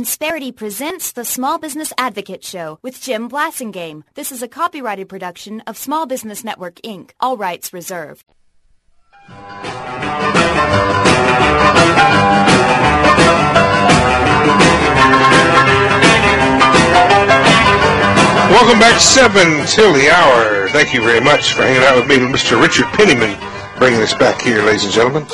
Insperity presents the Small Business Advocate Show with Jim Blasingame. This is a copyrighted production of Small Business Network, Inc., all rights reserved. Welcome back, 7 till the hour. Thank you very much for hanging out with me, Mr. Richard Penniman, bringing us back here, ladies and gentlemen.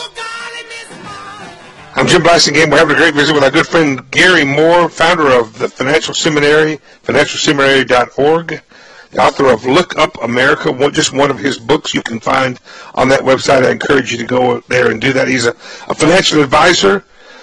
I'm Jim Blasingame. We're having a great visit with our good friend Gary Moore, founder of the Financial Seminary, financialseminary.org, the author of Look Up America, just one of his books you can find on that website. I encourage you to go there and do that. He's a financial advisor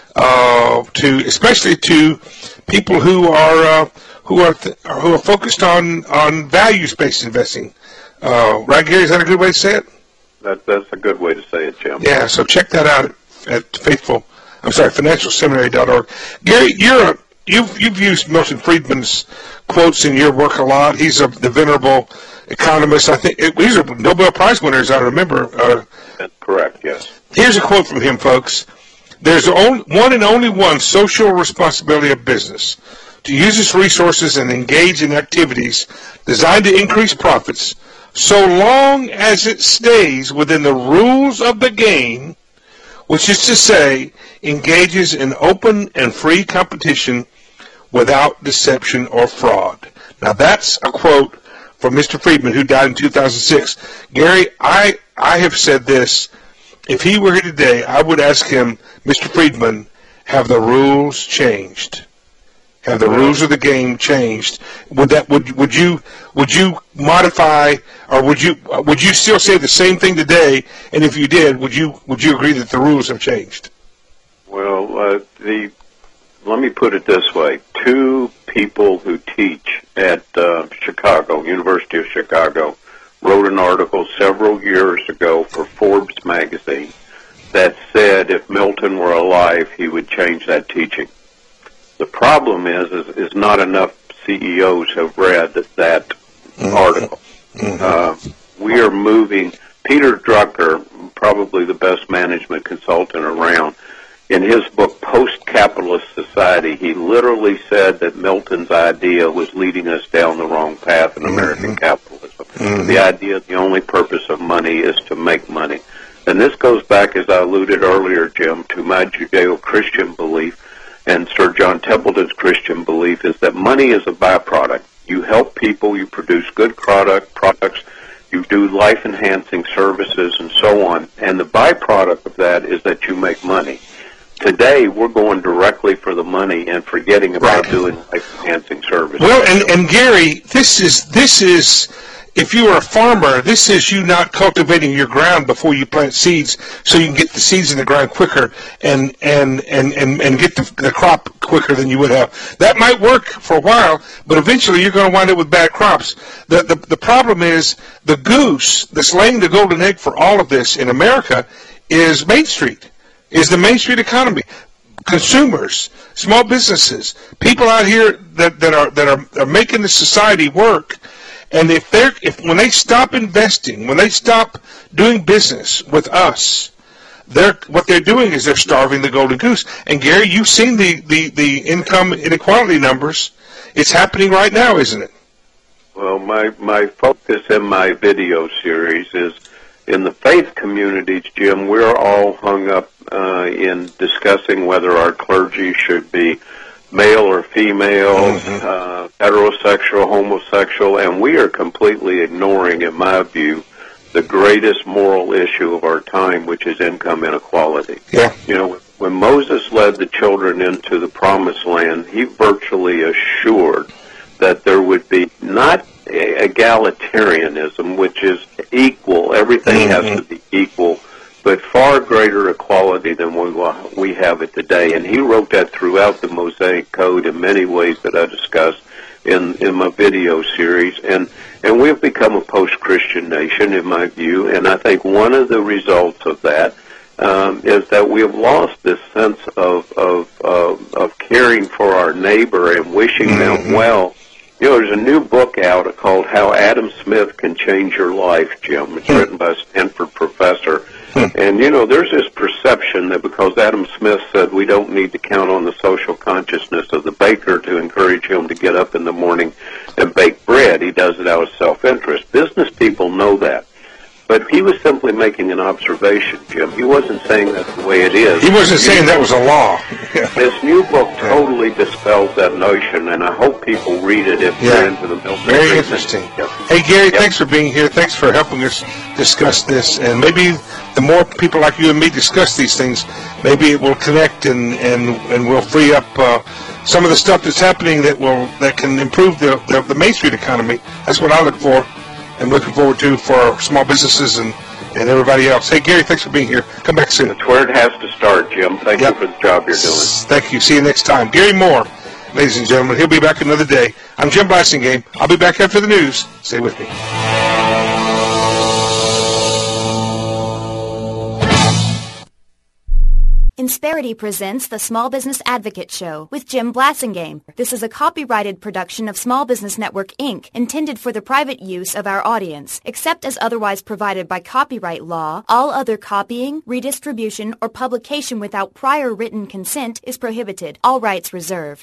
especially to people who are focused on values-based investing. Right, Gary? Is that a good way to say it? That's a good way to say it, Jim. Yeah. So check that out at financialseminary.org. Gary, you've used Milton Friedman's quotes in your work a lot. He's the venerable economist. I think these are Nobel Prize winners, I remember. That's correct, yes. Here's a quote from him, folks. There's one and only one social responsibility of business: to use its resources and engage in activities designed to increase profits, so long as it stays within the rules of the game, which is to say, engages in open and free competition without deception or fraud. Now that's a quote from Mr. Friedman, who died in 2006. Gary, I have said this. If he were here today, I would ask him, Mr. Friedman, have the rules changed? Have the rules of the game changed? Would you modify, or would you still say the same thing today? And if you did, would you agree that the rules have changed? Well, let me put it this way: two people who teach at University of Chicago, wrote an article several years ago for Forbes magazine that said if Milton were alive, he would change that teaching. The problem is not enough CEOs have read that article. We are moving. Peter Drucker, probably the best management consultant around, in his book, Post-Capitalist Society, he literally said that Milton's idea was leading us down the wrong path in American capitalism. The idea the only purpose of money is to make money. And this goes back, as I alluded earlier, Jim, to my Judeo-Christian belief, and Sir John Templeton's Christian belief is that money is a byproduct. You help people, you produce good products, you do life-enhancing services, and so on. And the byproduct of that is that you make money. Today, we're going directly for the money and forgetting about doing life-enhancing services. Well, and Gary, this is, if you are a farmer, this is you not cultivating your ground before you plant seeds, so you can get the seeds in the ground quicker and get the crop quicker than you would have. That might work for a while, but eventually you're going to wind up with bad crops. The problem is the goose that's laying the golden egg for all of this in America is Main Street. Is the Main Street economy, consumers, small businesses, people out here that are making the society work. And when they stop investing, when they stop doing business with us, what they're doing is they're starving the golden goose. And Gary, you've seen the income inequality numbers. It's happening right now, isn't it? Well, my focus in my video series is in the faith communities, Jim. We're all hung up in discussing whether our clergy should be male or female, heterosexual, homosexual, and we are completely ignoring, in my view, the greatest moral issue of our time, which is income inequality. Yeah. You know, when Moses led the children into the Promised Land, he virtually assured that there would be not egalitarianism, which is equal, everything has to be equal, but far greater equality than we have it today. And he wrote that throughout the Mosaic Code in many ways that I discussed in my video series. And we've become a post-Christian nation, in my view, and I think one of the results of that is that we have lost this sense of caring for our neighbor and wishing them well. You know, there's a new book out called How Adam Smith Can Change Your Life, Jim. It's written by a Stanford professor. And, you know, there's this perception that because Adam Smith said we don't need to count on the social consciousness of the baker to encourage him to get up in the morning and bake bread, he does it out of self-interest. Business people know that. But he was simply making an observation, Jim. He wasn't saying that's the way it is. He wasn't saying that was a law. This new book totally dispels that notion, and I hope people read it if they're into the milk. Very interesting. Yep. Hey, Gary, thanks for being here. Thanks for helping us discuss this. And maybe the more people like you and me discuss these things, maybe it will connect and will free up some of the stuff that's happening that can improve the Main Street economy. That's what I look for. I'm looking forward to for small businesses and everybody else. Hey, Gary, thanks for being here. Come back soon. That's where it has to start, Jim. Thank you for the job you're doing. Thank you. See you next time. Gary Moore, ladies and gentlemen. He'll be back another day. I'm Jim Blasingame. I'll be back after the news. Stay with me. Insperity presents the Small Business Advocate Show with Jim Blasingame. This is a copyrighted production of Small Business Network, Inc., intended for the private use of our audience. Except as otherwise provided by copyright law, all other copying, redistribution, or publication without prior written consent is prohibited. All rights reserved.